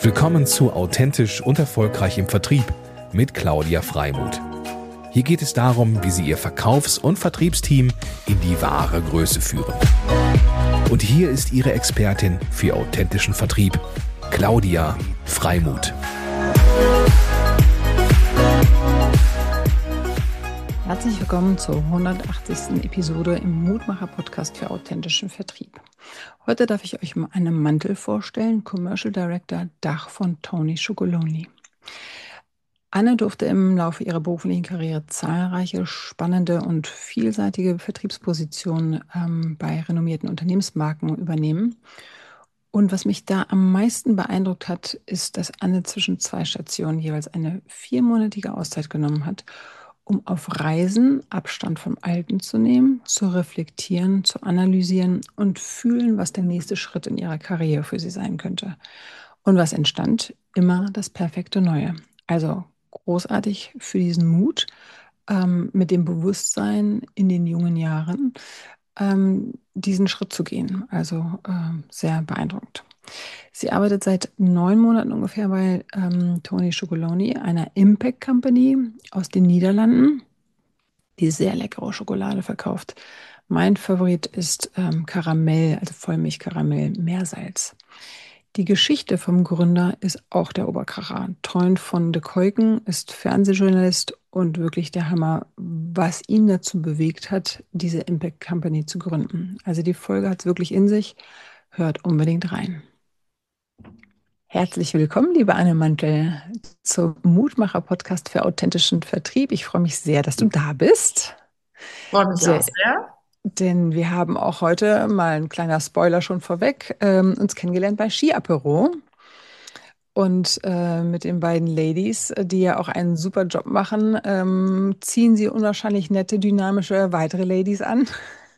Willkommen zu Authentisch und Erfolgreich im Vertrieb mit Claudia Freimuth. Hier geht es darum, wie Sie Ihr Verkaufs- und Vertriebsteam in die wahre Größe führen. Und hier ist Ihre Expertin für authentischen Vertrieb, Claudia Freimuth. Herzlich willkommen zur 180. Episode im Mutmacher-Podcast für authentischen Vertrieb. Heute darf ich euch einen Mantel vorstellen, Commercial Director Dach von Tony Chocolonely. Anne durfte im Laufe ihrer beruflichen Karriere zahlreiche spannende und vielseitige Vertriebspositionen bei renommierten Unternehmensmarken übernehmen. Und was mich da am meisten beeindruckt hat, ist, dass Anne zwischen zwei Stationen jeweils eine 4-monatige Auszeit genommen hat, um auf Reisen Abstand vom Alten zu nehmen, zu reflektieren, zu analysieren und fühlen, was der nächste Schritt in ihrer Karriere für sie sein könnte. Und was entstand? Immer das perfekte Neue. Also großartig für diesen Mut, mit dem Bewusstsein in den jungen Jahren, diesen Schritt zu gehen. Also sehr beeindruckend. Sie arbeitet seit 9 Monaten ungefähr bei Tony Chocolonely, einer Impact Company aus den Niederlanden, die sehr leckere Schokolade verkauft. Mein Favorit ist Karamell, also Vollmilchkaramell, Meersalz. Die Geschichte vom Gründer ist auch der Oberkracher. Teun von de Keuken ist Fernsehjournalist und wirklich der Hammer, was ihn dazu bewegt hat, diese Impact Company zu gründen. Also die Folge hat es wirklich in sich. Hört unbedingt rein. Herzlich willkommen, liebe Anne Mantel, zum Mutmacher-Podcast für authentischen Vertrieb. Ich freue mich sehr, dass du da bist. Freue mich auch sehr. Denn wir haben auch heute, mal ein kleiner Spoiler schon vorweg, uns kennengelernt bei Ski-Apero. Und mit den beiden Ladies, die ja auch einen super Job machen, ziehen sie unwahrscheinlich nette, dynamische weitere Ladies an.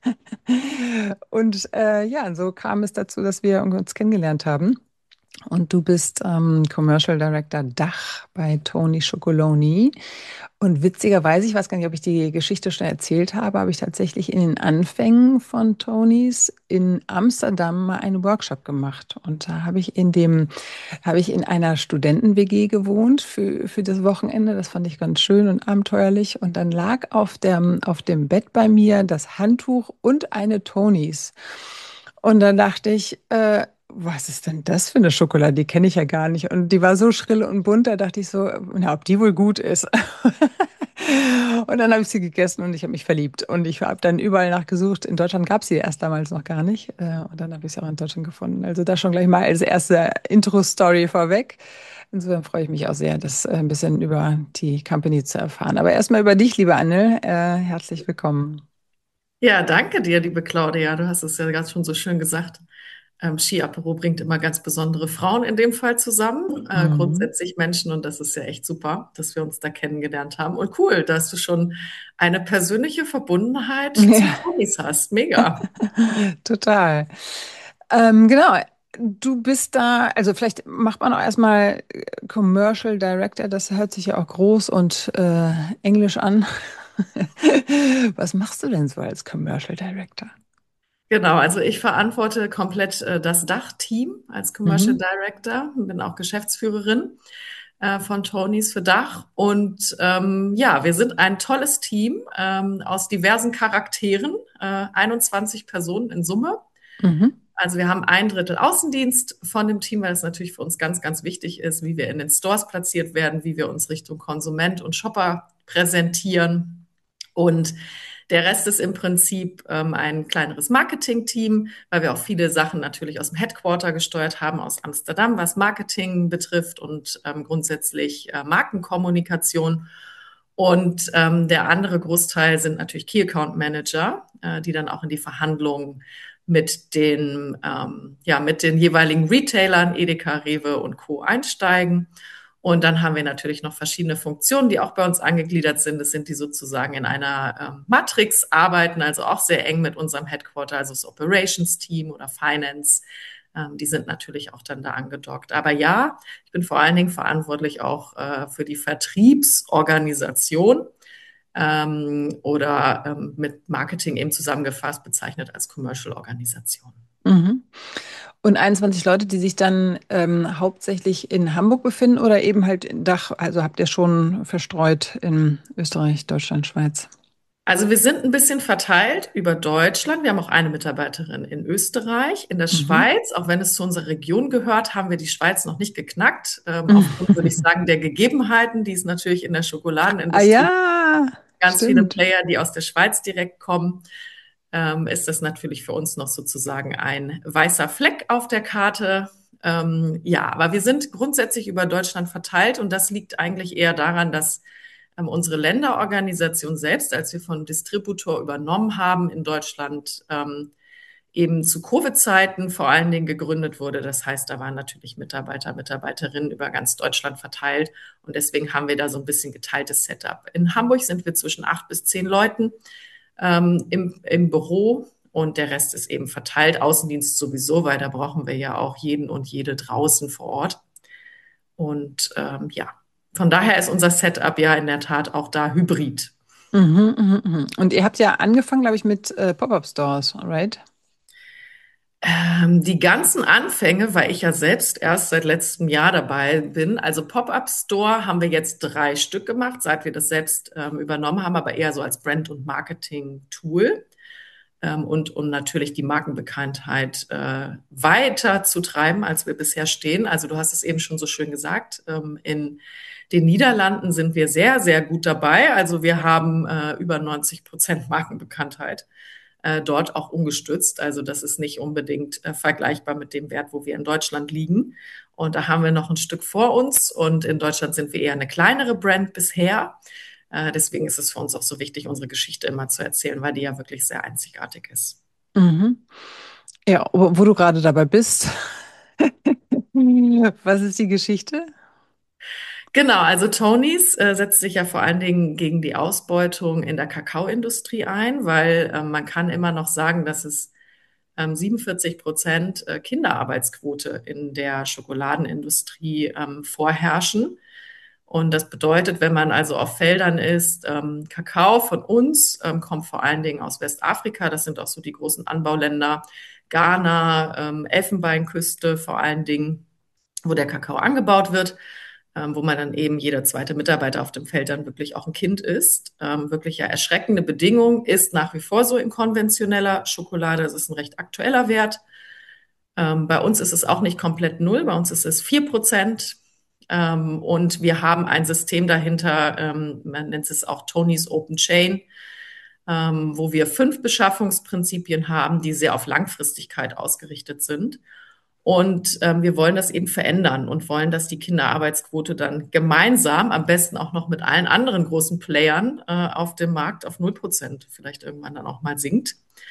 Und ja, so kam es dazu, dass wir uns kennengelernt haben. Und du bist Commercial Director Dach bei Tony Chocolonely. Und witzigerweise, ich weiß gar nicht, ob ich die Geschichte schon erzählt habe, habe ich tatsächlich in den Anfängen von Tonys in Amsterdam mal einen Workshop gemacht. Und da habe ich in einer Studenten-WG gewohnt für das Wochenende. Das fand ich ganz schön und abenteuerlich. Und dann lag auf dem Bett bei mir das Handtuch und eine Tonys. Und dann dachte ich, was ist denn das für eine Schokolade? Die kenne ich ja gar nicht. Und die war so schrill und bunt, da dachte ich so, na, ob die wohl gut ist. Und dann habe ich sie gegessen und ich habe mich verliebt. Und ich habe dann überall nachgesucht. In Deutschland gab es sie erst damals noch gar nicht. Und dann habe ich sie auch in Deutschland gefunden. Also das schon gleich mal als erste Intro-Story vorweg. Insofern freue ich mich auch sehr, das ein bisschen über die Company zu erfahren. Aber erstmal über dich, liebe Anne. Herzlich willkommen. Ja, danke dir, liebe Claudia. Du hast es ja gerade schon so schön gesagt. Ski-Apero bringt immer ganz besondere Frauen in dem Fall zusammen, grundsätzlich Menschen. Und das ist ja echt super, dass wir uns da kennengelernt haben. Und cool, dass du schon eine persönliche Verbundenheit zu Ja. Tonys hast. Mega. Total. Genau. Du bist da, also vielleicht macht man auch erstmal Commercial Director, das hört sich ja auch groß und englisch an. Was machst du denn so als Commercial Director? Genau, also ich verantworte komplett das Dach-Team als Commercial Mhm. Director, bin auch Geschäftsführerin von Tonys für Dach. Und ja, wir sind ein tolles Team aus diversen Charakteren, 21 Personen in Summe. Mhm. Also wir haben 1/3 Außendienst von dem Team, weil es natürlich für uns ganz, ganz wichtig ist, wie wir in den Stores platziert werden, wie wir uns Richtung Konsument und Shopper präsentieren. Und der Rest ist im Prinzip ein kleineres Marketing-Team, weil wir auch viele Sachen natürlich aus dem Headquarter gesteuert haben, aus Amsterdam, was Marketing betrifft und grundsätzlich Markenkommunikation. Und der andere Großteil sind natürlich Key Account Manager, die dann auch in die Verhandlungen mit den jeweiligen Retailern, Edeka, Rewe und Co. einsteigen. Und dann haben wir natürlich noch verschiedene Funktionen, die auch bei uns angegliedert sind. Das sind die sozusagen in einer Matrix arbeiten, also auch sehr eng mit unserem Headquarter, also das Operations-Team oder Finance. Die sind natürlich auch dann da angedockt. Aber ja, ich bin vor allen Dingen verantwortlich auch für die Vertriebsorganisation oder mit Marketing eben zusammengefasst bezeichnet als Commercial-Organisation. Mhm. Und 21 Leute, die sich dann hauptsächlich in Hamburg befinden oder eben halt in Dach, also habt ihr schon verstreut in Österreich, Deutschland, Schweiz? Also wir sind ein bisschen verteilt über Deutschland. Wir haben auch eine Mitarbeiterin in Österreich. In der Mhm. Schweiz, auch wenn es zu unserer Region gehört, haben wir die Schweiz noch nicht geknackt. Aufgrund, würde ich sagen, der Gegebenheiten, die es natürlich in der Ah Schokoladenindustrie ja, ganz viele stimmt. Player, die aus der Schweiz direkt kommen, ist das natürlich für uns noch sozusagen ein weißer Fleck auf der Karte. Ja, aber wir sind grundsätzlich über Deutschland verteilt und das liegt eigentlich eher daran, dass unsere Länderorganisation selbst, als wir von Distributor übernommen haben in Deutschland, eben zu Covid-Zeiten vor allen Dingen gegründet wurde. Das heißt, da waren natürlich Mitarbeiter, Mitarbeiterinnen über ganz Deutschland verteilt. Und deswegen haben wir da so ein bisschen geteiltes Setup. In Hamburg sind wir zwischen 8 bis 10 Leuten im Büro und der Rest ist eben verteilt. Außendienst sowieso, weil da brauchen wir ja auch jeden und jede draußen vor Ort. Und ja, von daher ist unser Setup ja in der Tat auch da hybrid. Mhm, mhm, mhm. Und ihr habt ja angefangen, glaube ich, mit Pop-up-Stores, right? Die ganzen Anfänge, weil ich ja selbst erst seit letztem Jahr dabei bin. Also Pop-up Store haben wir jetzt 3 Stück gemacht, seit wir das selbst übernommen haben, aber eher so als Brand- und Marketing-Tool. Und um natürlich die Markenbekanntheit weiter zu treiben, als wir bisher stehen. Also du hast es eben schon so schön gesagt, in den Niederlanden sind wir sehr, sehr gut dabei. Also wir haben über 90% Markenbekanntheit dort auch umgestützt. Also das ist nicht unbedingt vergleichbar mit dem Wert, wo wir in Deutschland liegen. Und da haben wir noch ein Stück vor uns. Und in Deutschland sind wir eher eine kleinere Brand bisher. Deswegen ist es für uns auch so wichtig, unsere Geschichte immer zu erzählen, weil die ja wirklich sehr einzigartig ist. Mhm. Ja, wo du gerade dabei bist, was ist die Geschichte? Genau, also Tonys setzt sich ja vor allen Dingen gegen die Ausbeutung in der Kakaoindustrie ein, weil man kann immer noch sagen, dass es 47% Kinderarbeitsquote in der Schokoladenindustrie vorherrschen. Und das bedeutet, wenn man also auf Feldern ist, Kakao von uns kommt vor allen Dingen aus Westafrika. Das sind auch so die großen Anbauländer. Ghana, Elfenbeinküste vor allen Dingen, wo der Kakao angebaut wird, wo man dann eben jeder zweite Mitarbeiter auf dem Feld dann wirklich auch ein Kind ist. Wirklich ja erschreckende Bedingung ist nach wie vor so in konventioneller Schokolade. Das ist ein recht aktueller Wert. Bei uns ist es auch nicht komplett null, bei uns ist es 4%. Und wir haben ein System dahinter, man nennt es auch Tonys Open Chain, wo wir 5 Beschaffungsprinzipien haben, die sehr auf Langfristigkeit ausgerichtet sind. Und wir wollen das eben verändern und wollen, dass die Kinderarbeitsquote dann gemeinsam, am besten auch noch mit allen anderen großen Playern auf dem Markt auf 0% vielleicht irgendwann dann auch mal sinkt.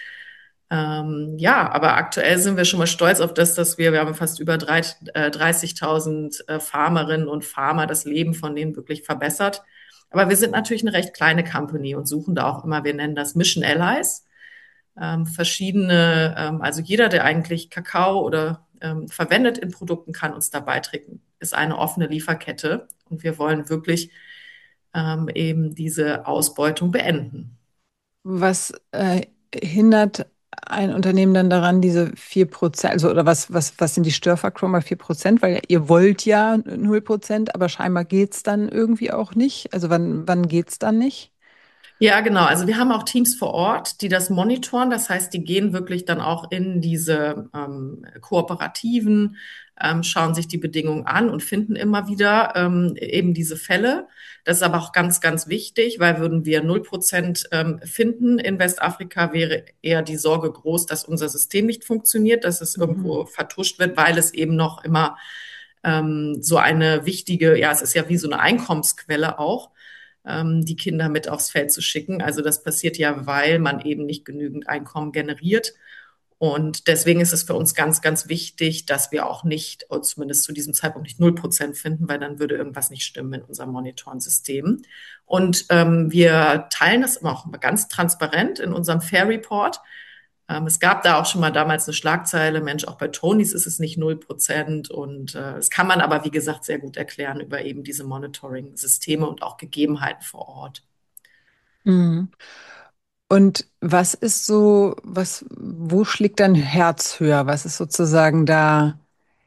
Ja, aber aktuell sind wir schon mal stolz auf das, dass wir haben fast über 30.000 Farmerinnen und Farmer das Leben von denen wirklich verbessert. Aber wir sind natürlich eine recht kleine Company und suchen da auch immer, wir nennen das Mission Allies, verschiedene, also jeder, der eigentlich Kakao oder verwendet in Produkten, kann uns da beitreten. Ist eine offene Lieferkette und wir wollen wirklich eben diese Ausbeutung beenden. Was hindert ein Unternehmen dann daran, diese 4%, also oder was sind die Störfaktoren bei 4%? Weil ihr wollt ja 0%, aber scheinbar geht es dann irgendwie auch nicht. Also wann geht es dann nicht? Ja, genau. Also wir haben auch Teams vor Ort, die das monitoren. Das heißt, die gehen wirklich dann auch in diese Kooperativen, schauen sich die Bedingungen an und finden immer wieder eben diese Fälle. Das ist aber auch ganz, ganz wichtig, weil würden wir 0% finden in Westafrika, wäre eher die Sorge groß, dass unser System nicht funktioniert, dass es Mhm. irgendwo vertuscht wird, weil es eben noch immer so eine wichtige, ja, es ist ja wie so eine Einkommensquelle auch die Kinder mit aufs Feld zu schicken. Also das passiert ja, weil man eben nicht genügend Einkommen generiert. Und deswegen ist es für uns ganz, ganz wichtig, dass wir auch nicht, oder zumindest zu diesem Zeitpunkt nicht 0% finden, weil dann würde irgendwas nicht stimmen in unserem Monitoring-System. Und wir teilen das immer auch ganz transparent in unserem Fair Report. Es gab da auch schon mal damals eine Schlagzeile, Mensch, auch bei Tonys ist es nicht 0%. Und das kann man aber, wie gesagt, sehr gut erklären über eben diese Monitoring-Systeme und auch Gegebenheiten vor Ort. Mhm. Und was ist so, wo schlägt dein Herz höher? Was ist sozusagen da?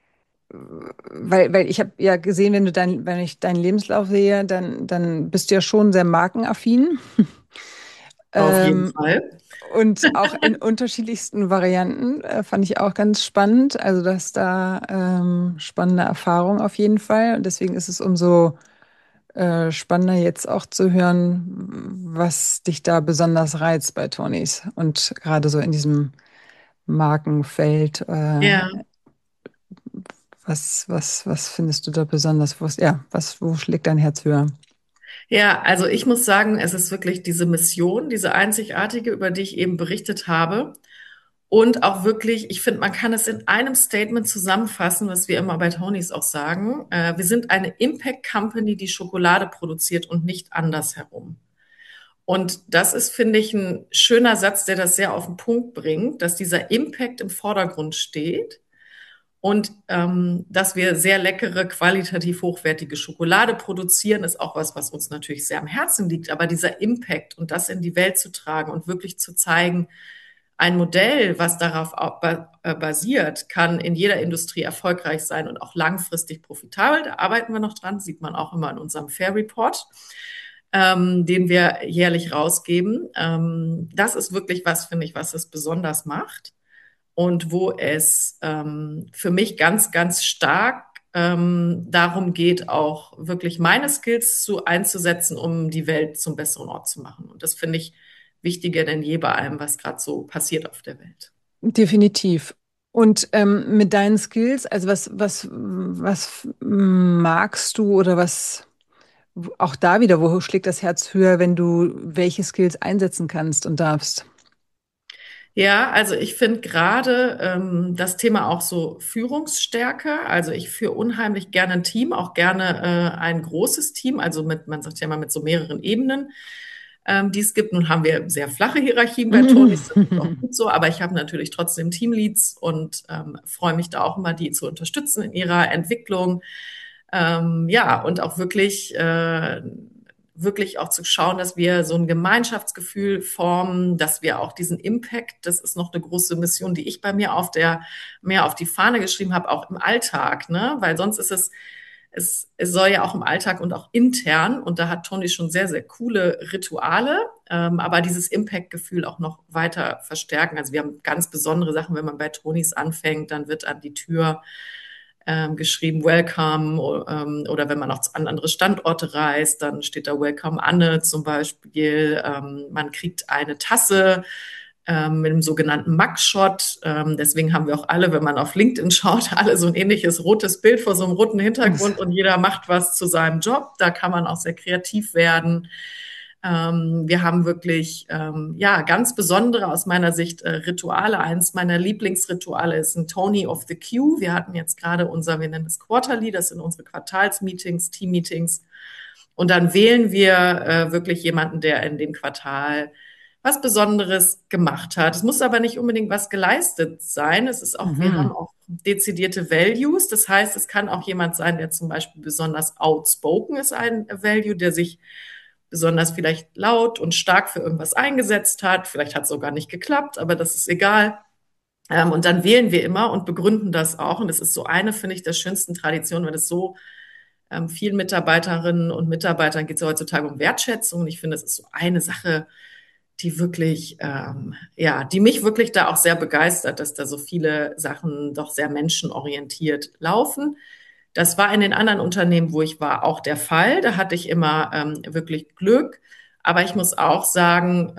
Weil ich habe ja gesehen, wenn ich deinen Lebenslauf sehe, dann bist du ja schon sehr markenaffin. Auf jeden Ähm, Fall. und auch in unterschiedlichsten Varianten fand ich auch ganz spannend. Also, dass da spannende Erfahrung auf jeden Fall. Und deswegen ist es umso spannender jetzt auch zu hören, was dich da besonders reizt bei Tonys. Und gerade so in diesem Markenfeld, Ja. was findest du da besonders? Wo schlägt dein Herz höher? Ja, also ich muss sagen, es ist wirklich diese Mission, diese einzigartige, über die ich eben berichtet habe. Und auch wirklich, ich finde, man kann es in einem Statement zusammenfassen, was wir immer bei Tonys auch sagen. Wir sind eine Impact Company, die Schokolade produziert und nicht andersherum. Und das ist, finde ich, ein schöner Satz, der das sehr auf den Punkt bringt, dass dieser Impact im Vordergrund steht und dass wir sehr leckere, qualitativ hochwertige Schokolade produzieren, ist auch was, was uns natürlich sehr am Herzen liegt. Aber dieser Impact und das in die Welt zu tragen und wirklich zu zeigen, ein Modell, was darauf basiert, kann in jeder Industrie erfolgreich sein und auch langfristig profitabel. Da arbeiten wir noch dran, sieht man auch immer in unserem Fair Report, den wir jährlich rausgeben. Das ist wirklich was, finde ich, was es besonders macht und wo es für mich ganz, ganz stark darum geht, auch wirklich meine Skills einzusetzen, um die Welt zum besseren Ort zu machen. Und das finde ich wichtiger denn je bei allem, was gerade so passiert auf der Welt. Definitiv. Und mit deinen Skills, also was magst du oder auch da wieder, wo schlägt das Herz höher, wenn du welche Skills einsetzen kannst und darfst? Ja, also ich finde gerade das Thema auch so Führungsstärke. Also ich führe unheimlich gerne ein Team, auch gerne ein großes Team, also man sagt ja immer mit so mehreren Ebenen, die es gibt. Nun haben wir sehr flache Hierarchien bei Tonys, das ist auch gut so, aber ich habe natürlich trotzdem Teamleads und freue mich da auch immer, die zu unterstützen in ihrer Entwicklung. Ja, und auch wirklich auch zu schauen, dass wir so ein Gemeinschaftsgefühl formen, dass wir auch diesen Impact, das ist noch eine große Mission, die ich bei mir mehr auf die Fahne geschrieben habe, auch im Alltag, ne? Weil sonst ist es soll ja auch im Alltag und auch intern, und da hat Toni schon sehr, sehr coole Rituale, aber dieses Impact-Gefühl auch noch weiter verstärken. Also wir haben ganz besondere Sachen, wenn man bei Tonis anfängt, dann wird an die Tür geschrieben Welcome, oder wenn man auch an andere Standorte reist, dann steht da Welcome Anne zum Beispiel. Man kriegt eine Tasse mit dem sogenannten Mugshot. Deswegen haben wir auch alle, wenn man auf LinkedIn schaut, alle so ein ähnliches rotes Bild vor so einem roten Hintergrund und jeder macht was zu seinem Job. Da kann man auch sehr kreativ werden. Wir haben wirklich ja ganz besondere aus meiner Sicht Rituale. Eins meiner Lieblingsrituale ist ein Tony of the Q. Wir hatten jetzt gerade wir nennen es Quarterly, das sind unsere Quartalsmeetings, Teammeetings. Und dann wählen wir wirklich jemanden, der in dem Quartal was Besonderes gemacht hat. Es muss aber nicht unbedingt was geleistet sein. Es ist auch, wir haben auch dezidierte Values. Das heißt, es kann auch jemand sein, der zum Beispiel besonders outspoken ist, ein Value, der sich besonders vielleicht laut und stark für irgendwas eingesetzt hat. Vielleicht hat es sogar nicht geklappt, aber das ist egal. Und dann wählen wir immer und begründen das auch. Und das ist so eine, finde ich, der schönsten Traditionen, weil es so vielen Mitarbeiterinnen und Mitarbeitern geht es ja heutzutage um Wertschätzung. Und ich finde, das ist so eine Sache, die wirklich, ja, die mich wirklich da auch sehr begeistert, dass da so viele Sachen doch sehr menschenorientiert laufen. Das war in den anderen Unternehmen, wo ich war, auch der Fall. Da hatte ich immer wirklich Glück. Aber ich muss auch sagen,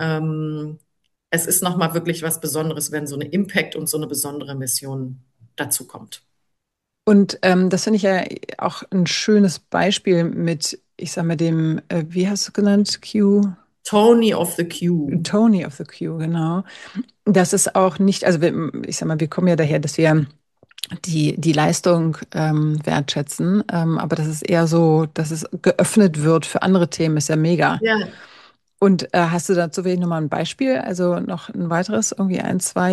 es ist nochmal wirklich was Besonderes, wenn so eine Impact und so eine besondere Mission dazu kommt. Und das finde ich ja auch ein schönes Beispiel mit, ich sag mal, wie hast du genannt, Tony of the Q. Tony of the Q, genau. Das ist auch nicht, also ich sag mal, wir kommen ja daher, dass wir die Leistung wertschätzen, aber das ist eher so, dass es geöffnet wird für andere Themen, ist ja mega. Ja, Und hast du dazu vielleicht nochmal ein Beispiel, also noch ein weiteres, irgendwie ein, zwei,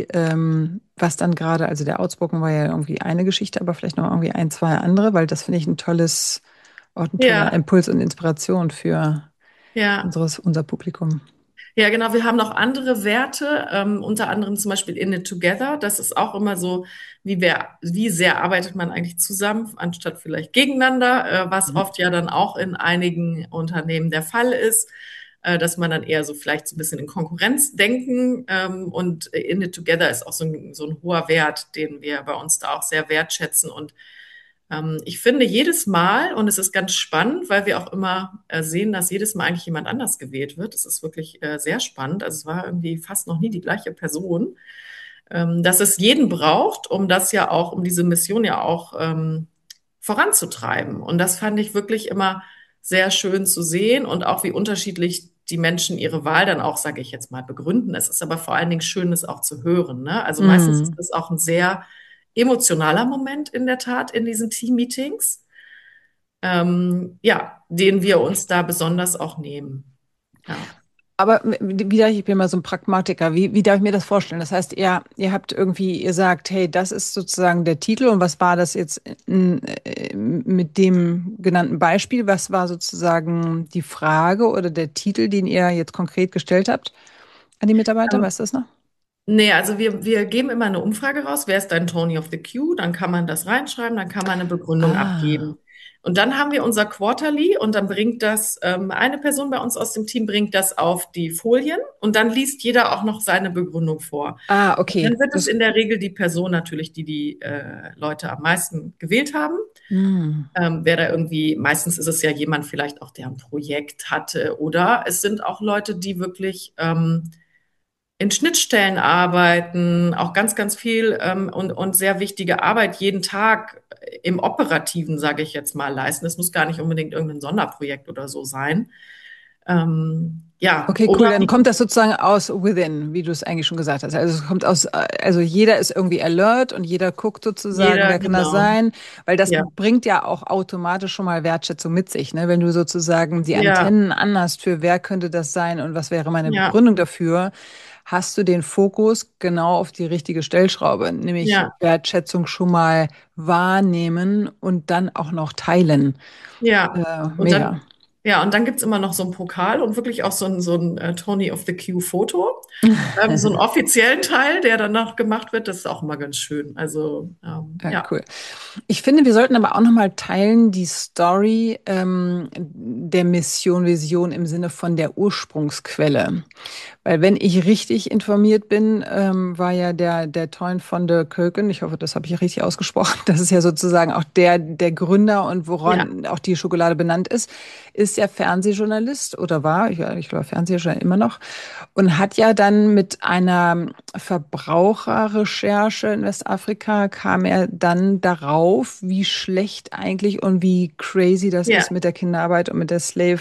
was dann gerade, also der Outspoken war ja irgendwie eine Geschichte, aber vielleicht noch irgendwie ein, zwei andere, weil das finde ich auch ein toller ja, Impuls und Inspiration für ja. unser Publikum. Ja, genau. Wir haben noch andere Werte, unter anderem zum Beispiel In It Together. Das ist auch immer so, wie sehr arbeitet man eigentlich zusammen, anstatt vielleicht gegeneinander, was Mhm. oft ja dann auch in einigen Unternehmen der Fall ist, dass man dann eher so vielleicht so ein bisschen in Konkurrenz denken. Und In It Together ist auch so ein hoher Wert, den wir bei uns da auch sehr wertschätzen. Und ich finde jedes Mal, und es ist ganz spannend, weil wir auch immer sehen, dass jedes Mal eigentlich jemand anders gewählt wird. Es ist wirklich sehr spannend. Also es war irgendwie fast noch nie die gleiche Person, dass es jeden braucht, um das ja auch, um diese Mission ja auch voranzutreiben. Und das fand ich wirklich immer sehr schön zu sehen und auch wie unterschiedlich die Menschen ihre Wahl dann auch, sage ich jetzt mal, begründen. Es ist aber vor allen Dingen schön, das auch zu hören. Ne? Also meistens ist Mhm. das auch ein sehr emotionaler Moment in der Tat in diesen Team-Meetings, ja, den wir uns da besonders auch nehmen. Ja. Aber ich bin mal so ein Pragmatiker. Wie darf ich mir das vorstellen? Das heißt, ihr habt irgendwie, ihr sagt, hey, das ist sozusagen der Titel. Und was war das jetzt mit dem genannten Beispiel? Was war sozusagen die Frage oder der Titel, den ihr jetzt konkret gestellt habt an die Mitarbeiter? Ähm, Weißt du das noch? Nee, also wir geben immer eine Umfrage raus. Wer ist dein Tony of the Q? Dann kann man das reinschreiben, dann kann man eine Begründung Ah, abgeben. Und dann haben wir unser Quarterly und dann bringt das, eine Person bei uns aus dem Team bringt das auf die Folien und dann liest jeder auch noch seine Begründung vor. Und okay. dann wird es in der Regel die Person natürlich, die Leute am meisten gewählt haben. Hm. Wer da irgendwie, meistens ist es ja jemand vielleicht auch, der ein Projekt hatte oder es sind auch Leute, die wirklich in Schnittstellen arbeiten, auch ganz, ganz viel und sehr wichtige Arbeit jeden Tag im Operativen, sage ich jetzt mal, leisten. Es muss gar nicht unbedingt irgendein Sonderprojekt oder so sein. Ja, Okay, cool. oder Dann kommt das sozusagen aus within, wie du es eigentlich schon gesagt hast. Also es kommt aus, also jeder ist irgendwie alert und jeder guckt sozusagen, jeder, wer kann das genau. sein? Weil das Ja, bringt ja auch automatisch schon mal Wertschätzung mit sich, ne? Wenn du sozusagen die ja, Antennen anhast für wer könnte das sein und was wäre meine ja, Begründung dafür, hast du den Fokus genau auf die richtige Stellschraube, nämlich ja, Wertschätzung schon mal wahrnehmen und dann auch noch teilen. ja. Und Mega. dann, ja, und dann gibt's immer noch so einen Pokal und wirklich auch so ein Tony of the Q-Foto. So einen offiziellen Teil, der danach gemacht wird, das ist auch immer ganz schön. Also, Ja, ja. cool. Ich finde, wir sollten aber auch nochmal teilen die Story der Mission, Vision im Sinne von der Ursprungsquelle. Weil wenn ich richtig informiert bin, war ja der Toyn von der Köken, ich hoffe, das habe ich richtig ausgesprochen, das ist ja sozusagen auch der Gründer und Ja, woran auch die Schokolade benannt ist ja Fernsehjournalist oder war, ich glaube Fernsehjournalist immer noch und hat ja dann mit einer Verbraucherrecherche in Westafrika kam er dann darauf, wie schlecht eigentlich und wie crazy das ist ja, mit der Kinderarbeit und mit der Slave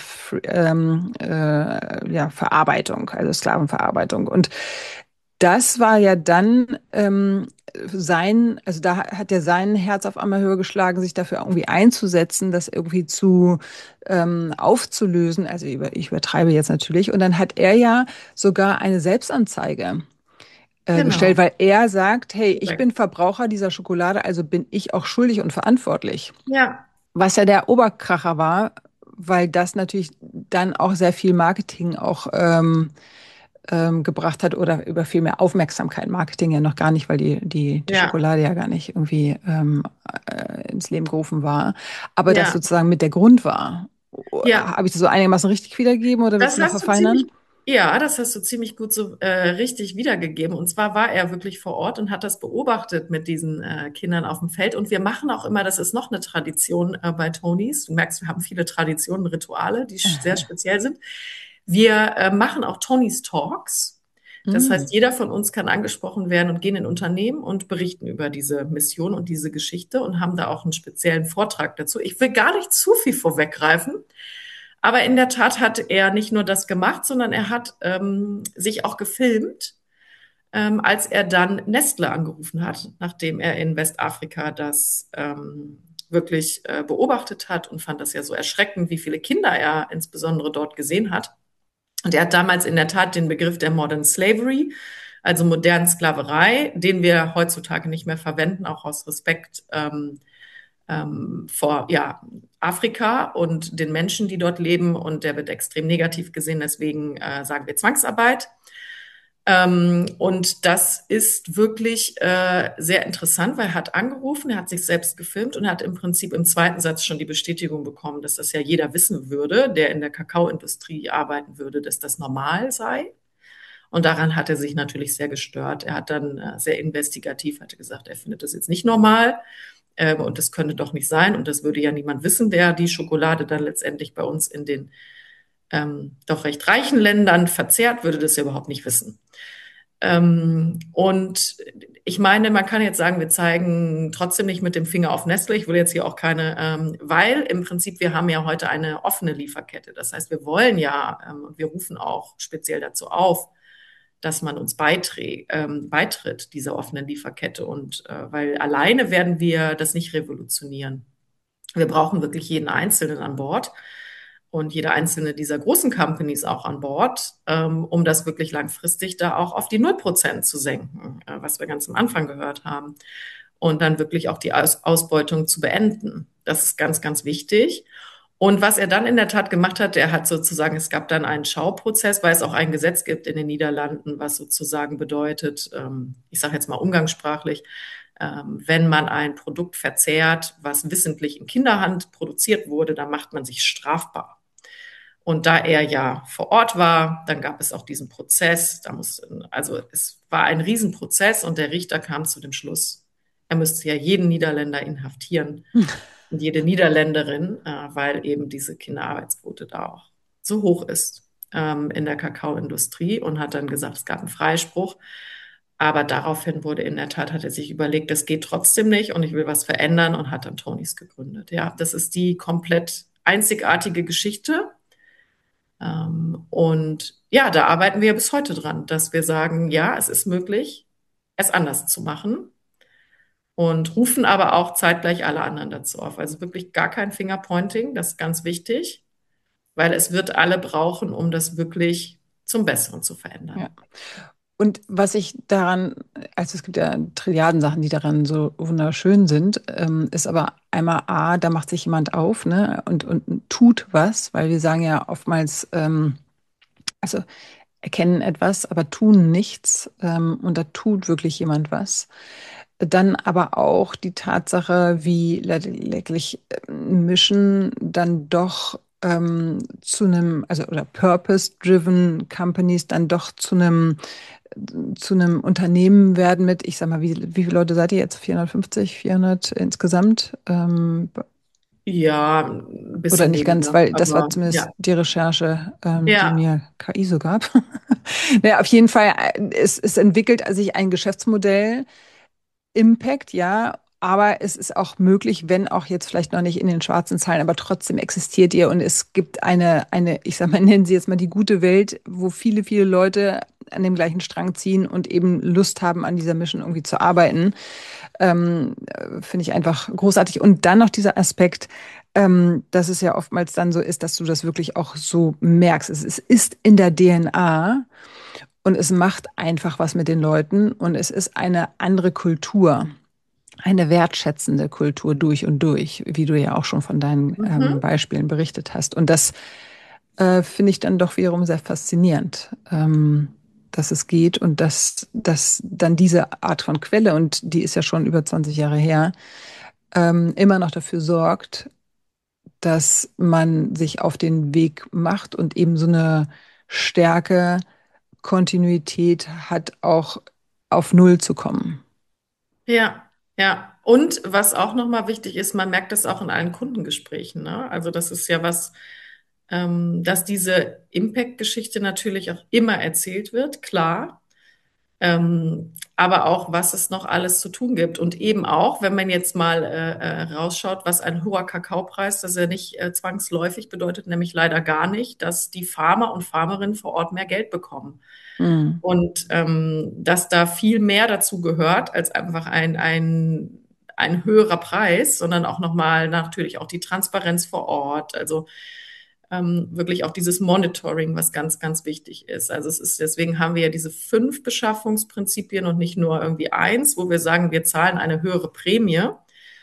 ja, Verarbeitung, also Sklavenverarbeitung. Und das war ja dann also da hat er sein Herz auf einmal höher geschlagen, sich dafür irgendwie einzusetzen, das irgendwie zu aufzulösen. Also ich übertreibe jetzt natürlich. Und dann hat er ja sogar eine Selbstanzeige gestellt, genau. weil er sagt, hey, ich Korrekt. bin Verbraucher dieser Schokolade, also bin ich auch schuldig und verantwortlich. Ja, Was ja der Oberkracher war, weil das natürlich dann auch sehr viel Marketing auch gebracht hat oder über viel mehr Aufmerksamkeit. Marketing ja noch gar nicht, weil die ja, Schokolade ja gar nicht irgendwie ins Leben gerufen war. Aber das ja, sozusagen mit der Grund war. ja. Habe ich das so einigermaßen richtig wiedergegeben oder willst Das du noch hast du ziemlich, verfeinern? ja, das hast du ziemlich gut so richtig wiedergegeben. Und zwar war er wirklich vor Ort und hat das beobachtet mit diesen Kindern auf dem Feld. Und wir machen auch immer, das ist noch eine Tradition bei Tonys. Du merkst, wir haben viele Traditionen, Rituale, die sehr speziell sind. Wir machen auch Tonys Talks. Das heißt, Mm. jeder von uns kann angesprochen werden und gehen in Unternehmen und berichten über diese Mission und diese Geschichte und haben da auch einen speziellen Vortrag dazu. Ich will gar nicht zu viel vorweggreifen. Aber in der Tat hat er nicht nur das gemacht, sondern er hat sich auch gefilmt, als er dann Nestle angerufen hat, nachdem er in Westafrika das wirklich beobachtet hat und fand das ja so erschreckend, wie viele Kinder er insbesondere dort gesehen hat. Und er hat damals in der Tat den Begriff der Modern Slavery, also modernen Sklaverei, den wir heutzutage nicht mehr verwenden, auch aus Respekt vor ja, Afrika und den Menschen, die dort leben. Und der wird extrem negativ gesehen. Deswegen sagen wir Zwangsarbeit. Und das ist wirklich sehr interessant, weil er hat angerufen, er hat sich selbst gefilmt und hat im Prinzip im zweiten Satz schon die Bestätigung bekommen, dass das ja jeder wissen würde, der in der Kakaoindustrie arbeiten würde, dass das normal sei. Und daran hat er sich natürlich sehr gestört. Er hat dann sehr investigativ, hatte gesagt, er findet das jetzt nicht normal. Und das könnte doch nicht sein. Und das würde ja niemand wissen, der die Schokolade dann letztendlich bei uns in den doch recht reichen Ländern verzehrt, würde das ja überhaupt nicht wissen. Und ich meine, man kann jetzt sagen, wir zeigen trotzdem nicht mit dem Finger auf Nestle. Ich will jetzt hier auch keine, weil im Prinzip wir haben ja heute eine offene Lieferkette. Das heißt, wir wollen ja, und wir rufen auch speziell dazu auf, dass man uns beitritt, dieser offenen Lieferkette. Und weil alleine werden wir das nicht revolutionieren. Wir brauchen wirklich jeden Einzelnen an Bord und jede einzelne dieser großen Companies auch an Bord, um das wirklich langfristig da auch auf die 0% zu senken, was wir ganz am Anfang gehört haben. Und dann wirklich auch die Ausbeutung zu beenden. Das ist ganz, ganz wichtig. Und was er dann in der Tat gemacht hat, er hat sozusagen, es gab dann einen Schauprozess, weil es auch ein Gesetz gibt in den Niederlanden, was sozusagen bedeutet, ich sage jetzt mal umgangssprachlich, wenn man ein Produkt verzehrt, was wissentlich in Kinderhand produziert wurde, dann macht man sich strafbar. Und da er ja vor Ort war, dann gab es auch diesen Prozess. Also es war ein Riesenprozess und der Richter kam zu dem Schluss, er müsste ja jeden Niederländer inhaftieren und jede Niederländerin, weil eben diese Kinderarbeitsquote da auch so hoch ist in der Kakaoindustrie, und hat dann gesagt, es gab einen Freispruch. Aber daraufhin wurde in der Tat, hat er sich überlegt, das geht trotzdem nicht und ich will was verändern, und hat dann Tonys gegründet. Ja, das ist die komplett einzigartige Geschichte. Und ja, da arbeiten wir bis heute dran, dass wir sagen, ja, es ist möglich, es anders zu machen, und rufen aber auch zeitgleich alle anderen dazu auf. Also wirklich gar kein Fingerpointing, das ist ganz wichtig, weil es wird alle brauchen, um das wirklich zum Besseren zu verändern. Ja. Und was ich daran, also es gibt ja Trilliarden Sachen, die daran so wunderschön sind, ist aber einmal A, da macht sich jemand auf, ne, und tut was, weil wir sagen ja oftmals, also erkennen etwas, aber tun nichts, und da tut wirklich jemand was. Dann aber auch die Tatsache, wie letztlich Mischen dann doch zu einem, also oder Purpose-driven Companies dann doch zu einem Unternehmen werden mit, ich sag mal, wie viele Leute seid ihr jetzt? 450, 400 insgesamt? Ja, ein Oder bisschen nicht ganz, weniger, weil das war aber zumindest ja. die Recherche, die Ja, mir KI so gab. Naja, auf jeden Fall, es entwickelt sich ein Geschäftsmodell, Impact, ja, aber es ist auch möglich, wenn auch jetzt vielleicht noch nicht in den schwarzen Zahlen, aber trotzdem existiert ihr, und es gibt ich sag mal, nennen Sie jetzt mal die gute Welt, wo viele, viele Leute an dem gleichen Strang ziehen und eben Lust haben, an dieser Mission irgendwie zu arbeiten. Finde ich einfach großartig. Und dann noch dieser Aspekt, dass es ja oftmals dann so ist, dass du das wirklich auch so merkst. Es ist in der DNA. Und es macht einfach was mit den Leuten, und es ist eine andere Kultur, eine wertschätzende Kultur durch und durch, wie du ja auch schon von deinen mhm. Beispielen berichtet hast. Und das finde ich dann doch wiederum sehr faszinierend, dass es geht, und dass dann diese Art von Quelle, und die ist ja schon über 20 Jahre her, immer noch dafür sorgt, dass man sich auf den Weg macht und eben so eine Stärke, Kontinuität hat, auch auf Null zu kommen. Ja, ja. Und was auch nochmal wichtig ist, man merkt das auch in allen Kundengesprächen, ne? Also das ist ja was, dass diese Impact-Geschichte natürlich auch immer erzählt wird, klar. Aber auch, was es noch alles zu tun gibt. Und eben auch, wenn man jetzt mal rausschaut, was ein hoher Kakaopreis, dass er nicht zwangsläufig bedeutet, nämlich leider gar nicht, dass die Farmer und Farmerinnen vor Ort mehr Geld bekommen. Mhm. Und dass da viel mehr dazu gehört als einfach ein höherer Preis, sondern auch nochmal natürlich auch die Transparenz vor Ort. Also wirklich auch dieses Monitoring, was ganz, ganz wichtig ist. Also es ist, deswegen haben wir ja diese 5 Beschaffungsprinzipien und nicht nur irgendwie eins, wo wir sagen, wir zahlen eine höhere Prämie.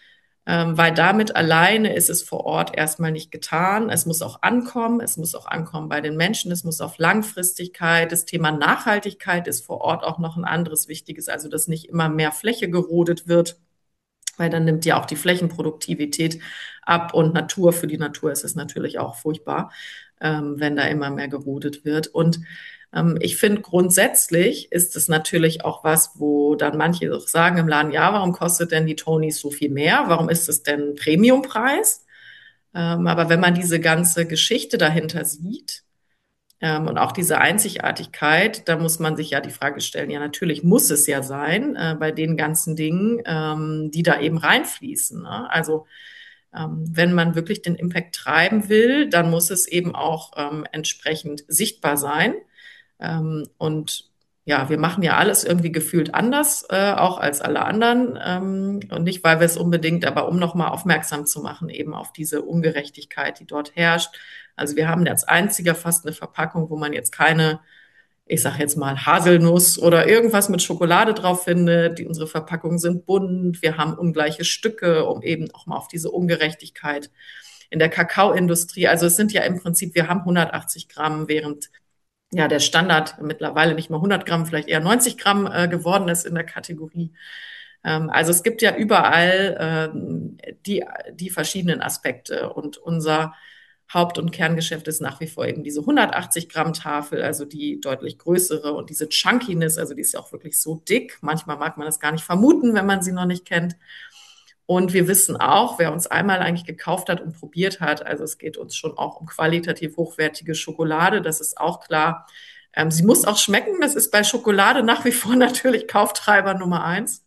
weil damit alleine ist es vor Ort erstmal nicht getan. Es muss auch ankommen. Es muss auch ankommen bei den Menschen. Es muss auf Langfristigkeit. Das Thema Nachhaltigkeit ist vor Ort auch noch ein anderes wichtiges, also dass nicht immer mehr Fläche gerodet wird, weil dann nimmt ja auch die Flächenproduktivität ab und Natur, für die Natur ist es natürlich auch furchtbar, wenn da immer mehr gerodet wird. Und ich finde, grundsätzlich ist es natürlich auch was, wo dann manche auch sagen im Laden, ja, warum kostet denn die Tonys so viel mehr? Warum ist es denn Premiumpreis? Aber wenn man diese ganze Geschichte dahinter sieht, und auch diese Einzigartigkeit, da muss man sich ja die Frage stellen, ja, natürlich muss es ja sein, bei den ganzen Dingen, die da eben reinfließen. Ne? Also wenn man wirklich den Impact treiben will, dann muss es eben auch entsprechend sichtbar sein. Und ja, wir machen ja alles irgendwie gefühlt anders, auch als alle anderen. Und nicht, weil wir es unbedingt, aber um nochmal aufmerksam zu machen, eben auf diese Ungerechtigkeit, die dort herrscht. Also wir haben als einziger fast eine Verpackung, wo man jetzt keine, ich sage jetzt mal Haselnuss oder irgendwas mit Schokolade drauf findet. Unsere Verpackungen sind bunt, wir haben ungleiche Stücke, um eben auch mal auf diese Ungerechtigkeit in der Kakaoindustrie. Also es sind ja im Prinzip, wir haben 180 Gramm, während ja der Standard mittlerweile nicht mal 100 Gramm, vielleicht eher 90 Gramm geworden ist in der Kategorie. Also es gibt ja überall die verschiedenen Aspekte und unser Haupt- und Kerngeschäft ist nach wie vor eben diese 180 Gramm Tafel, also die deutlich größere und diese Chunkiness, also die ist ja auch wirklich so dick. Manchmal mag man das gar nicht vermuten, wenn man sie noch nicht kennt. Und wir wissen auch, wer uns einmal eigentlich gekauft hat und probiert hat, also es geht uns schon auch um qualitativ hochwertige Schokolade, das ist auch klar. Sie muss auch schmecken, das ist bei Schokolade nach wie vor natürlich Kauftreiber Nummer 1.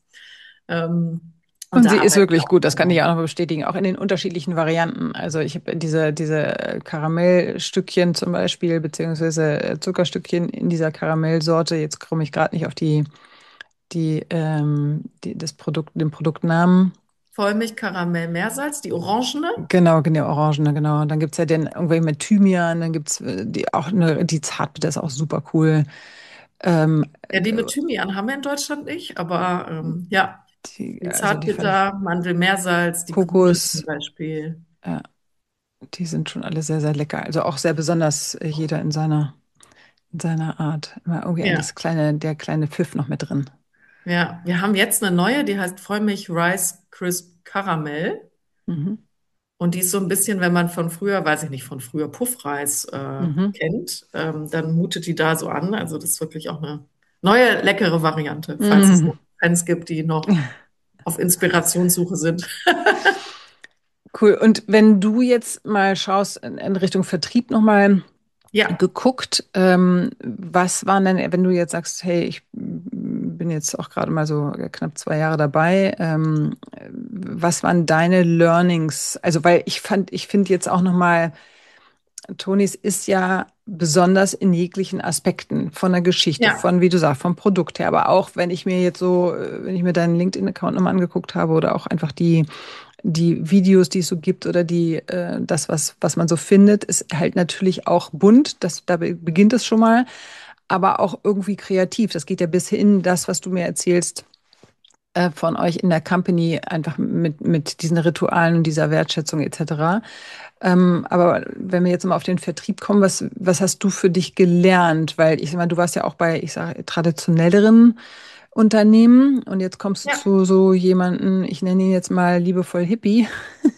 Und Und da sie ist arbeiten wir wirklich auch gut, das kann dran. ich auch noch bestätigen, auch in den unterschiedlichen Varianten. Also ich habe diese Karamellstückchen zum Beispiel, beziehungsweise Zuckerstückchen in dieser Karamellsorte. Jetzt komme ich gerade nicht auf das Produkt, den Produktnamen. Vollmilch, Karamell, Meersalz, die orangene. Genau, Orangene, genau. Und dann gibt es ja den irgendwie mit Thymian, dann gibt es die Zartbitter ist auch super cool. Ähm, Ja, die mit Thymian haben wir in Deutschland nicht, aber ja, die also die fand ich Zartbitter, Mandel, Meersalz, die pure zum Kokos, Beispiel. ja, die sind schon alle sehr, sehr lecker. Also auch sehr besonders jeder in seiner Art. Immer irgendwie Ja, der kleine Pfiff noch mit drin. ja. Wir haben jetzt eine neue, die heißt Vollmilch Rice Crisp Caramel. Mhm. Und die ist so ein bisschen, wenn man von früher, weiß ich nicht, von früher Puffreis Mhm. kennt, dann mutet die da so an. Also das ist wirklich auch eine neue, leckere Variante, falls es noch Mhm. Fans gibt, die noch auf Inspirationssuche sind. Cool. Und wenn du jetzt mal schaust in Richtung Vertrieb nochmal Ja, geguckt, was waren denn, wenn du jetzt sagst, hey, ich bin jetzt auch gerade mal so knapp 2 Jahre dabei, was waren deine Learnings? Also, weil ich finde jetzt auch nochmal, Tonis ist ja besonders in jeglichen Aspekten von der Geschichte, ja, von, wie du sagst, vom Produkt her, aber auch wenn ich mir jetzt so, wenn ich mir deinen LinkedIn-Account nochmal angeguckt habe oder auch einfach die Videos, die es so gibt oder das, was man so findet, ist halt natürlich auch bunt. Da beginnt es schon mal, aber auch irgendwie kreativ. Das geht ja bis hin, das, was du mir erzählst, von euch in der Company, einfach mit diesen Ritualen und dieser Wertschätzung etc. Aber wenn wir jetzt mal auf den Vertrieb kommen, was hast du für dich gelernt? Weil ich sag mal, du warst ja auch bei, ich sage, traditionelleren Unternehmen und jetzt kommst du ja. zu so jemanden, ich nenne ihn jetzt mal liebevoll Hippie.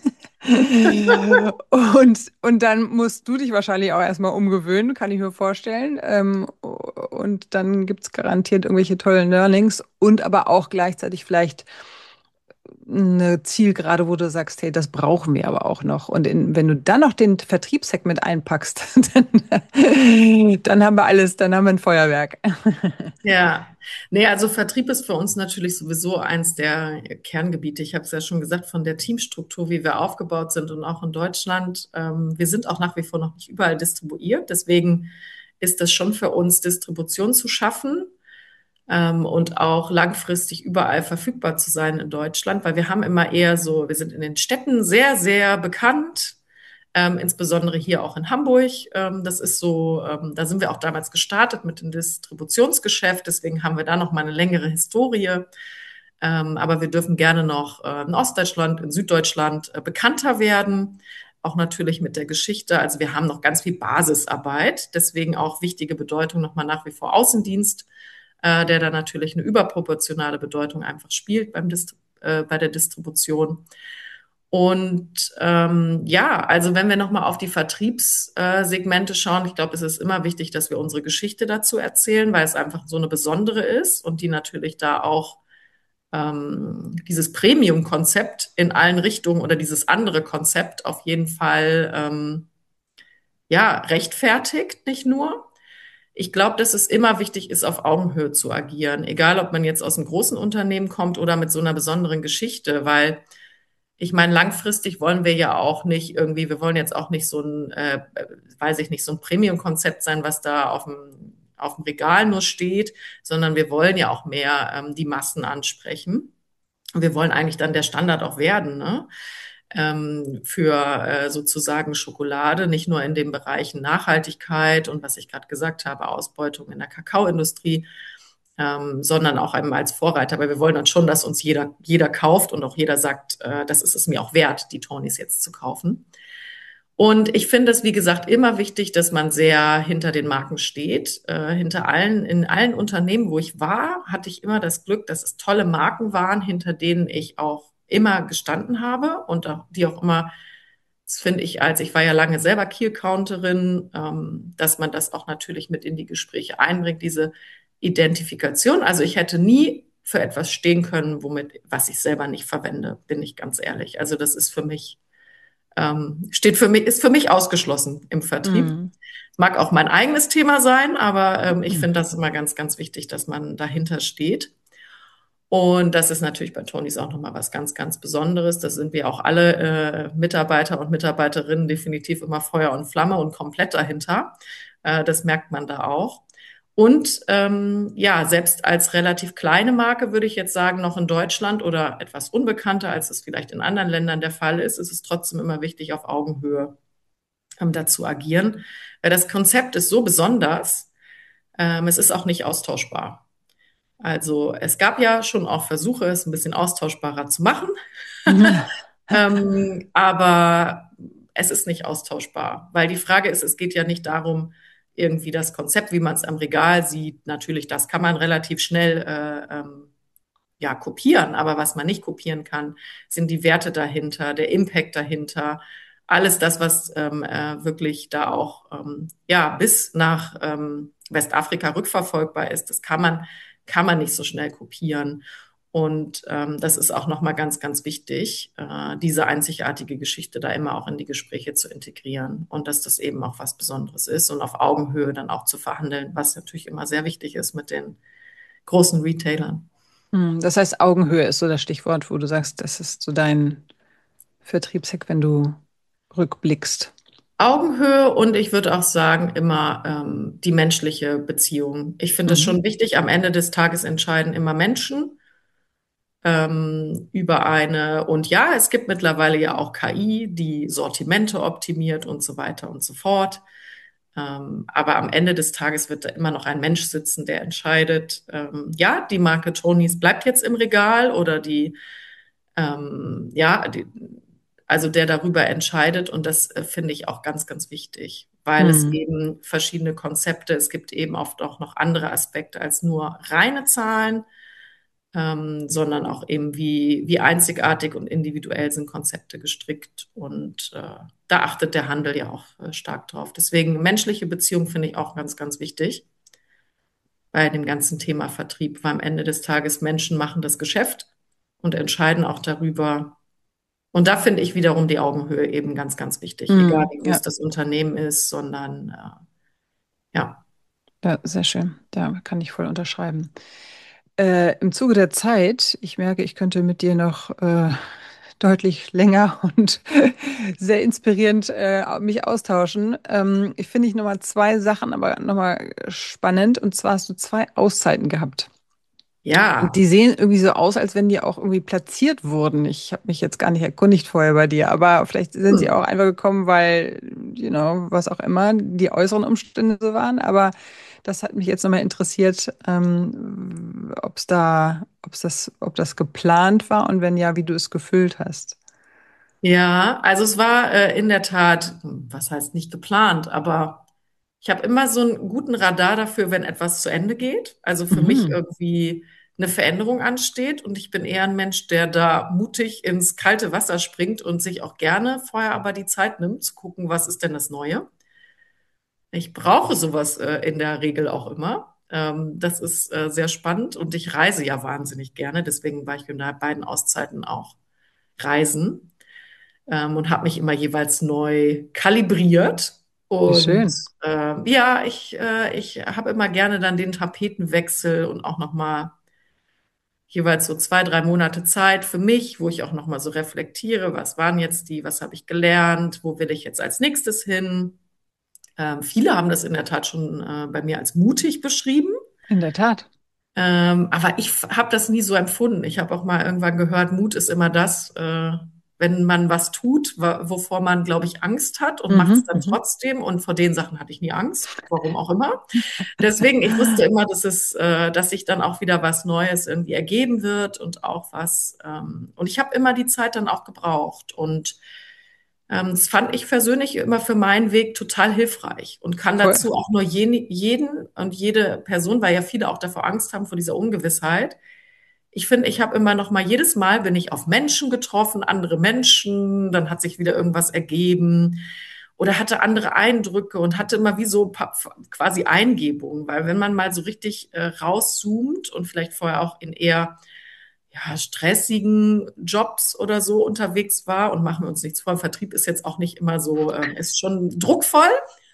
Und dann musst du dich wahrscheinlich auch erstmal umgewöhnen, kann ich mir vorstellen. Und dann gibt es garantiert irgendwelche tollen Learnings und aber auch gleichzeitig vielleicht eine Zielgerade, wo du sagst, hey, das brauchen wir aber auch noch. Und wenn du dann noch den Vertriebshack mit einpackst, dann haben wir alles, dann haben wir ein Feuerwerk. Ja, nee, also Vertrieb ist für uns natürlich sowieso eins der Kerngebiete. Ich habe es ja schon gesagt, von der Teamstruktur, wie wir aufgebaut sind und auch in Deutschland. Wir sind auch nach wie vor noch nicht überall distribuiert. Deswegen ist das schon für uns, Distribution zu schaffen, und auch langfristig überall verfügbar zu sein in Deutschland, weil wir haben immer eher so, wir sind in den Städten sehr, sehr bekannt, insbesondere hier auch in Hamburg. Das ist so, da sind wir auch damals gestartet mit dem Distributionsgeschäft, deswegen haben wir da noch mal eine längere Historie. Aber wir dürfen gerne noch in Ostdeutschland, in Süddeutschland bekannter werden. Auch natürlich mit der Geschichte. Also wir haben noch ganz viel Basisarbeit. Deswegen auch wichtige Bedeutung nochmal nach wie vor Außendienst, der da natürlich eine überproportionale Bedeutung einfach spielt bei der Distribution. Und ja, also wenn wir nochmal auf die Vertriebssegmente schauen, ich glaube, es ist immer wichtig, dass wir unsere Geschichte dazu erzählen, weil es einfach so eine besondere ist und die natürlich da auch dieses Premium-Konzept in allen Richtungen oder dieses andere Konzept auf jeden Fall ja rechtfertigt, nicht nur. Ich glaube, dass es immer wichtig ist, auf Augenhöhe zu agieren, egal ob man jetzt aus einem großen Unternehmen kommt oder mit so einer besonderen Geschichte, weil ich meine, langfristig wollen wir ja auch nicht irgendwie, wir wollen jetzt auch nicht so ein, weiß ich nicht, so ein Premium-Konzept sein, was da auf dem Regal nur steht, sondern wir wollen ja auch mehr die Massen ansprechen. Und wir wollen eigentlich dann der Standard auch werden, ne? Für sozusagen Schokolade, nicht nur in den Bereichen Nachhaltigkeit und was ich gerade gesagt habe, Ausbeutung in der Kakaoindustrie, sondern auch eben als Vorreiter. Weil wir wollen dann schon, dass uns jeder kauft und auch jeder sagt, das ist es mir auch wert, die Tonys jetzt zu kaufen. Und ich finde es, wie gesagt, immer wichtig, dass man sehr hinter den Marken steht. In allen Unternehmen, wo ich war, hatte ich immer das Glück, dass es tolle Marken waren, hinter denen ich auch immer gestanden habe und auch, die auch immer, das finde ich, als ich war ja lange selber Key-Counterin, dass man das auch natürlich mit in die Gespräche einbringt, diese Identifikation. Also ich hätte nie für etwas stehen können, was ich selber nicht verwende, bin ich ganz ehrlich. Also das ist für mich ist für mich ausgeschlossen im Vertrieb. Mhm. Mag auch mein eigenes Thema sein, aber ich finde das immer ganz, ganz wichtig, dass man dahinter steht. Und das ist natürlich bei Tonys auch nochmal was ganz, ganz Besonderes. Da sind wir auch alle Mitarbeiter und Mitarbeiterinnen definitiv immer Feuer und Flamme und komplett dahinter. Das merkt man da auch. Und ja, selbst als relativ kleine Marke würde ich jetzt sagen, noch in Deutschland oder etwas unbekannter, als es vielleicht in anderen Ländern der Fall ist, ist es trotzdem immer wichtig, auf Augenhöhe dazu agieren. Weil das Konzept ist so besonders, es ist auch nicht austauschbar. Also es gab ja schon auch Versuche, es ein bisschen austauschbarer zu machen, aber es ist nicht austauschbar, weil die Frage ist, es geht ja nicht darum, irgendwie das Konzept, wie man es am Regal sieht, natürlich, das kann man relativ schnell ja, kopieren, aber was man nicht kopieren kann, sind die Werte dahinter, der Impact dahinter, alles das, was wirklich da auch ja, bis nach Westafrika rückverfolgbar ist, das kann man nicht so schnell kopieren. Und das ist auch nochmal ganz, ganz wichtig, diese einzigartige Geschichte da immer auch in die Gespräche zu integrieren und dass das eben auch was Besonderes ist und auf Augenhöhe dann auch zu verhandeln, was natürlich immer sehr wichtig ist mit den großen Retailern. Das heißt, Augenhöhe ist so das Stichwort, wo du sagst, das ist so dein Vertriebshack, wenn du rückblickst. Augenhöhe und ich würde auch sagen, immer die menschliche Beziehung. Ich finde es Mhm. schon wichtig, am Ende des Tages entscheiden immer Menschen über und ja, es gibt mittlerweile ja auch KI, die Sortimente optimiert und so weiter und so fort. Aber am Ende des Tages wird da immer noch ein Mensch sitzen, der entscheidet, ja, die Marke Tonys bleibt jetzt im Regal oder ja, also der darüber entscheidet. Und das finde ich auch ganz, ganz wichtig, weil es Mhm. eben verschiedene Konzepte, es gibt eben oft auch noch andere Aspekte als nur reine Zahlen, sondern auch eben wie einzigartig und individuell sind Konzepte gestrickt. Und da achtet der Handel ja auch stark drauf. Deswegen menschliche Beziehung finde ich auch ganz, ganz wichtig bei dem ganzen Thema Vertrieb, weil am Ende des Tages Menschen machen das Geschäft und entscheiden auch darüber. Und da finde ich wiederum die Augenhöhe eben ganz, ganz wichtig, egal Mhm. wie groß Ja, das Unternehmen ist, sondern ja. ja, sehr schön. Da kann ich voll unterschreiben. Im Zuge der Zeit, ich merke, ich könnte mit dir noch deutlich länger und sehr inspirierend mich austauschen. Ich finde ich nochmal zwei Sachen aber nochmal spannend. Und zwar hast du zwei Auszeiten gehabt. Und Ja, die sehen irgendwie so aus, als wenn die auch irgendwie platziert wurden. Ich habe mich jetzt gar nicht erkundigt vorher bei dir, aber vielleicht sind sie auch einfach gekommen, weil, was auch immer, die äußeren Umstände so waren. Aber das hat mich jetzt nochmal interessiert, ob das geplant war und wenn ja, wie du es gefüllt hast. ja, also es war in der Tat, was heißt nicht geplant, aber ich habe immer so einen guten Radar dafür, wenn etwas zu Ende geht. Also für mich Mhm. irgendwie eine Veränderung ansteht und ich bin eher ein Mensch, der da mutig ins kalte Wasser springt und sich auch gerne vorher aber die Zeit nimmt, zu gucken, was ist denn das Neue. Ich brauche sowas in der Regel auch immer. Das ist sehr spannend und ich reise ja wahnsinnig gerne. Deswegen war ich in den beiden Auszeiten auch reisen und habe mich immer jeweils neu kalibriert. Wie Und schön. ja, ich habe immer gerne dann den Tapetenwechsel und auch nochmal jeweils so 2, 3 Monate Zeit für mich, wo ich auch nochmal so reflektiere, was waren jetzt was habe ich gelernt, wo will ich jetzt als nächstes hin. Viele haben das in der Tat schon bei mir als mutig beschrieben. In der Tat. Aber ich habe das nie so empfunden. Ich habe auch mal irgendwann gehört, Mut ist immer das, wenn man was tut, wovor man, glaube ich, Angst hat und macht es Mhm, dann mhm. trotzdem. Und vor den Sachen hatte ich nie Angst, warum auch immer. Deswegen, ich wusste immer, dass sich dann auch wieder was Neues irgendwie ergeben wird und auch was. Und ich habe immer die Zeit dann auch gebraucht. Und das fand ich persönlich immer für meinen Weg total hilfreich und kann Voll. dazu auch nur jeden und jede Person, weil ja viele auch davor Angst haben vor dieser Ungewissheit. Ich finde, ich habe immer noch mal jedes Mal bin ich auf Menschen getroffen, andere Menschen, dann hat sich wieder irgendwas ergeben oder hatte andere Eindrücke und hatte immer wie so quasi Eingebungen, weil wenn man mal so richtig rauszoomt und vielleicht vorher auch in eher ja, stressigen Jobs oder so unterwegs war und machen wir uns nichts vor, Vertrieb ist jetzt auch nicht immer so, ist schon druckvoll.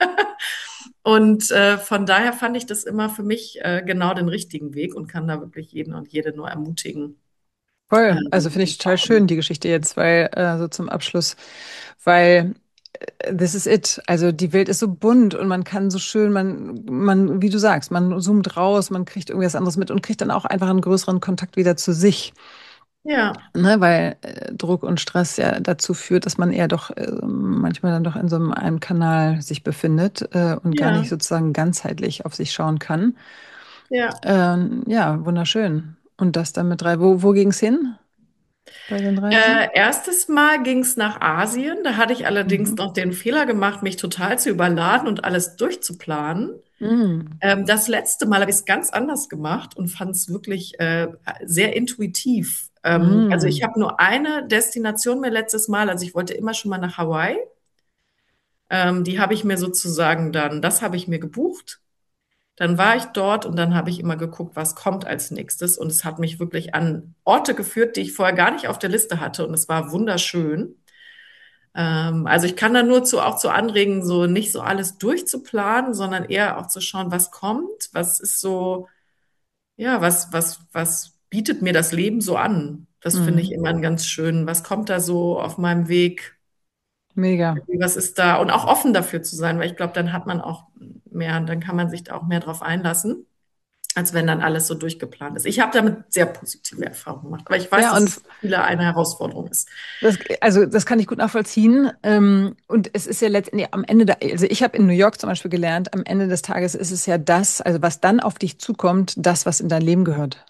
Und von daher fand ich das immer für mich genau den richtigen Weg und kann da wirklich jeden und jede nur ermutigen. Voll. Also finde ich total schön, die Geschichte jetzt, weil so zum Abschluss, weil this is it. Also die Welt ist so bunt und man kann so schön, wie du sagst, man zoomt raus, man kriegt irgendwas anderes mit und kriegt dann auch einfach einen größeren Kontakt wieder zu sich. Ja, Ne, weil Druck und Stress ja dazu führt, dass man eher doch manchmal dann doch in so einem Kanal sich befindet und gar nicht ja, sozusagen ganzheitlich auf sich schauen kann. ja. Ja, wunderschön. Und das dann mit drei. Wo ging es hin bei den Reisen? Erstes Mal ging es nach Asien. Da hatte ich allerdings Mhm. noch den Fehler gemacht, mich total zu überladen und alles durchzuplanen. Mhm. Das letzte Mal habe ich es ganz anders gemacht und fand es wirklich sehr intuitiv. Also ich Mhm. habe nur eine Destination mir letztes Mal, also ich wollte immer schon mal nach Hawaii. Die habe ich mir sozusagen dann, das habe ich mir gebucht. Dann war ich dort und dann habe ich immer geguckt, was kommt als nächstes. Und es hat mich wirklich an Orte geführt, die ich vorher gar nicht auf der Liste hatte. Und es war wunderschön. Also ich kann da nur auch zu anregen, so nicht so alles durchzuplanen, sondern eher auch zu schauen, was kommt, was ist so, ja, was bietet mir das Leben so an? Das finde ich Mhm. immer einen ganz schön. Was kommt da so auf meinem Weg? Mega. Was ist da? Und auch offen dafür zu sein, weil ich glaube, dann hat man auch mehr, dann kann man sich da auch mehr drauf einlassen, als wenn dann alles so durchgeplant ist. Ich habe damit sehr positive Erfahrungen gemacht, aber ich weiß, Ja, dass und es für viele eine Herausforderung ist. also das kann ich gut nachvollziehen. Und es ist ja letztendlich am Ende, also ich habe in New York zum Beispiel gelernt, am Ende des Tages ist es ja das, also was dann auf dich zukommt, das, was in dein Leben gehört.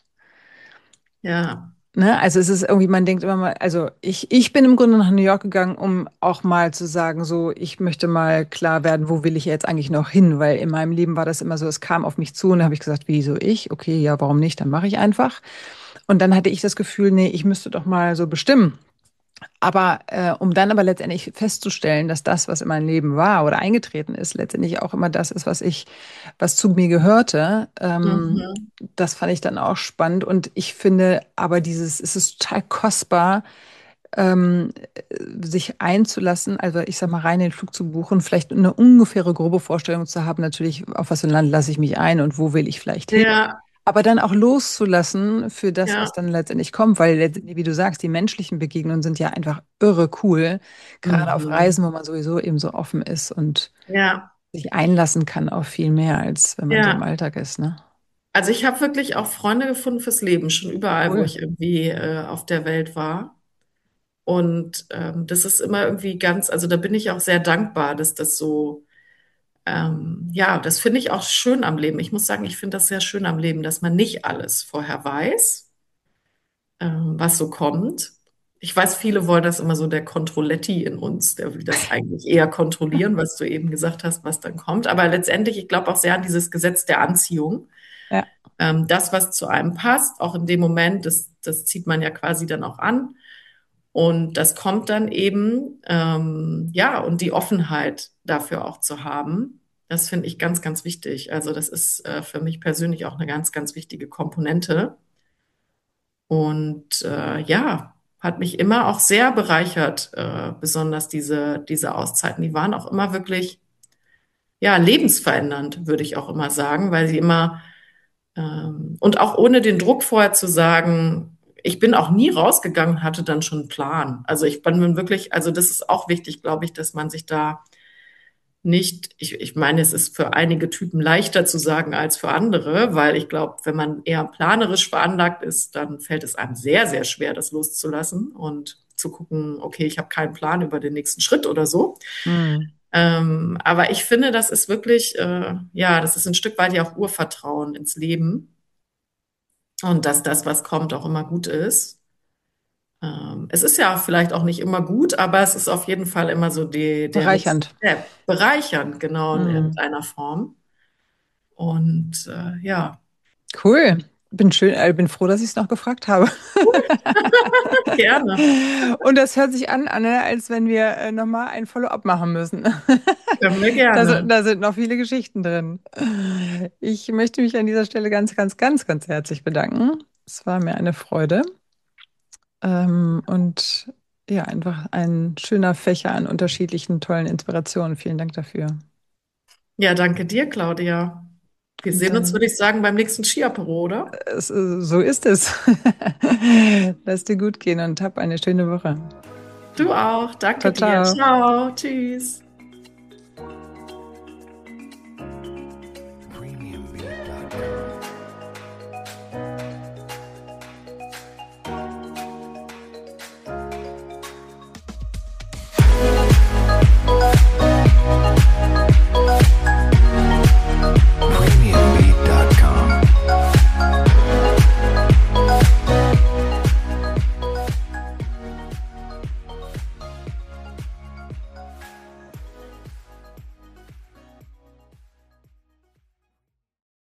Ja, Ne? Also es ist irgendwie, man denkt immer mal, also ich bin im Grunde nach New York gegangen, um auch mal zu sagen, so, ich möchte mal klar werden, wo will ich jetzt eigentlich noch hin? Weil in meinem Leben war das immer so, es kam auf mich zu und da habe ich gesagt, wieso ich? Okay, ja, warum nicht? Dann mache ich einfach. Und dann hatte ich das Gefühl, nee, ich müsste doch mal so bestimmen. Aber um dann aber letztendlich festzustellen, dass das, was in meinem Leben war oder eingetreten ist, letztendlich auch immer das ist, was zu mir gehörte, mhm. das fand ich dann auch spannend. Und ich finde aber es ist total kostbar, ähm, sich einzulassen, also ich sag mal, rein den Flug zu buchen, vielleicht eine ungefähre grobe Vorstellung zu haben, natürlich, auf was für ein Land lasse ich mich ein und wo will ich vielleicht hin. Ja, Aber dann auch loszulassen für das, was ja, dann letztendlich kommt, weil letztendlich, wie du sagst, die menschlichen Begegnungen sind ja einfach irre cool, gerade auf mhm. Reisen, wo man sowieso eben so offen ist und Ja, sich einlassen kann auf viel mehr, als wenn man so im ja. Alltag ist, ne? Also ich habe wirklich auch Freunde gefunden fürs Leben, schon überall, wo Cool. ich irgendwie auf der Welt war. Und das ist immer irgendwie ganz, also da bin ich auch sehr dankbar, dass das so, ja, das finde ich auch schön am Leben. Ich muss sagen, ich finde das sehr schön am Leben, dass man nicht alles vorher weiß, was so kommt. Ich weiß, viele wollen das immer so der Controlletti in uns, der will das eigentlich eher kontrollieren, was du eben gesagt hast, was dann kommt. Aber letztendlich, ich glaube auch sehr an dieses Gesetz der Anziehung. Ja, Das, was zu einem passt, auch in dem Moment, das zieht man ja quasi dann auch an. Und das kommt dann eben, ja, und die Offenheit dafür auch zu haben, das finde ich ganz, ganz wichtig. Also das ist für mich persönlich auch eine ganz, ganz wichtige Komponente. Und ja, hat mich immer auch sehr bereichert, besonders diese Auszeiten. Die waren auch immer wirklich, ja, lebensverändernd, würde ich auch immer sagen, weil sie immer und auch ohne den Druck vorher zu sagen, ich bin auch nie rausgegangen, hatte dann schon einen Plan. Also ich bin wirklich, also das ist auch wichtig, glaube ich, dass man sich da nicht, ich meine, es ist für einige Typen leichter zu sagen als für andere, weil ich glaube, wenn man eher planerisch veranlagt ist, dann fällt es einem sehr, sehr schwer, das loszulassen und zu gucken, okay, ich habe keinen Plan über den nächsten Schritt oder so. hm. Aber ich finde, das ist wirklich, ja, das ist ein Stück weit ja auch Urvertrauen ins Leben und dass das, was kommt, auch immer gut ist. Es ist ja vielleicht auch nicht immer gut, aber es ist auf jeden Fall immer so der nächste Bereichernd. Step. Bereichernd, genau, in Hm. irgendeiner Form. Und ja, Cool. Bin froh, dass ich es noch gefragt habe. gerne. Und das hört sich an, Anne, als wenn wir nochmal ein Follow-up machen müssen. Können wir Da, gerne. da sind noch viele Geschichten drin. Ich möchte mich an dieser Stelle ganz, ganz, ganz, ganz herzlich bedanken. Es war mir eine Freude. Und ja, einfach ein schöner Fächer an unterschiedlichen tollen Inspirationen. Vielen Dank dafür. Ja, danke dir, Claudia. Wir Und sehen uns, würde dann, ich sagen, beim nächsten Skiapero, oder? so ist es. Lass dir gut gehen und hab eine schöne Woche. Du auch. Danke Ciao, dir. ciao. Ciao. Tschüss.